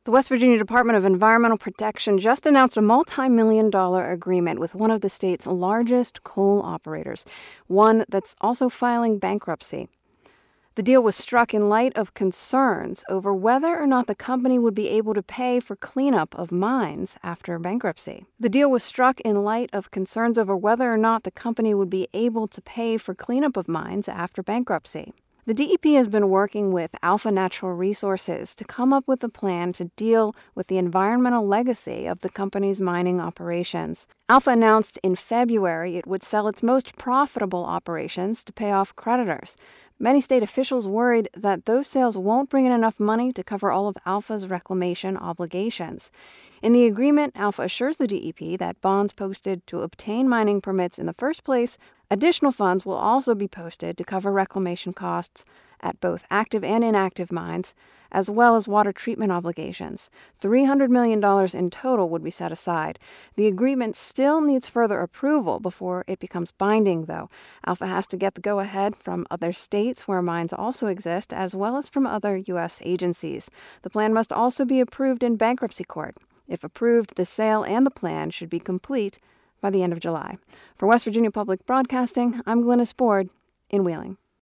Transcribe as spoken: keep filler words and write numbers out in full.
The West Virginia Department of Environmental Protection just announced a multi-million dollar agreement with one of the state's largest coal operators, one that's also filing bankruptcy. The deal was struck in light of concerns over whether or not the company would be able to pay for cleanup of mines after bankruptcy. The deal was struck in light of concerns over whether or not the company would be able to pay for cleanup of mines after bankruptcy. The D E P has been working with Alpha Natural Resources to come up with a plan to deal with the environmental legacy of the company's mining operations. Alpha announced in February it would sell its most profitable operations to pay off creditors. Many state officials worried that those sales won't bring in enough money to cover all of Alpha's reclamation obligations. In the agreement, Alpha assures the D E P that bonds posted to obtain mining permits in the first place. Additional funds will also be posted to cover reclamation costs at both active and inactive mines, as well as water treatment obligations. three hundred million dollars in total would be set aside. The agreement still needs further approval before it becomes binding, though. Alpha has to get the go-ahead from other states where mines also exist, as well as from other U S agencies. The plan must also be approved in bankruptcy court. If approved, the sale and the plan should be complete by the end of July. For West Virginia Public Broadcasting, I'm Glynis Board in Wheeling.